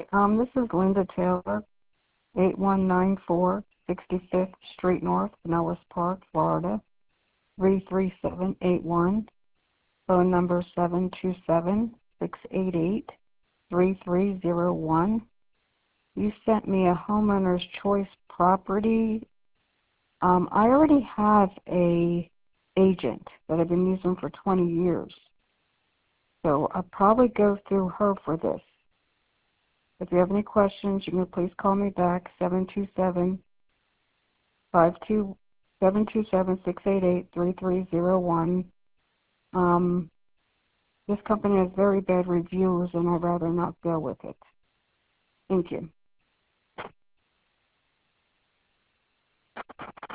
This is Linda Taylor, 8194 65th Street North, Pinellas Park, Florida, 33781. Phone number 727-688-3301. You sent me a homeowner's choice property. I already have a agent that I've been using for 20 years. So I'll probably go through her for this. If you have any questions, you can please call me back, 727-688-3301. This company has very bad reviews, and I'd rather not go with it. Thank you.